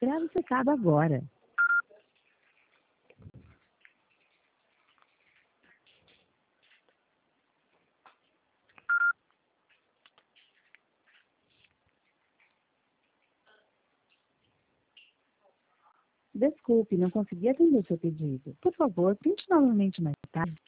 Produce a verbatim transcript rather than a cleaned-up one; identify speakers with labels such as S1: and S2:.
S1: Grave o recado agora. Desculpe, não consegui atender seu pedido. Por favor, tente novamente mais tarde.